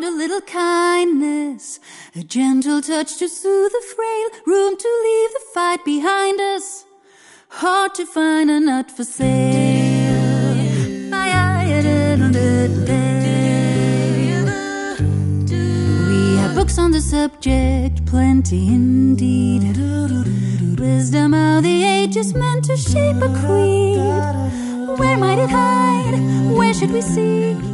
a little kindness, a gentle touch to soothe the frail, room to leave the fight behind us, hard to find a nut for sale. We have books on the subject, plenty indeed. Wisdom of the ages meant to shape a creed. Where might it hide? Where should we seek?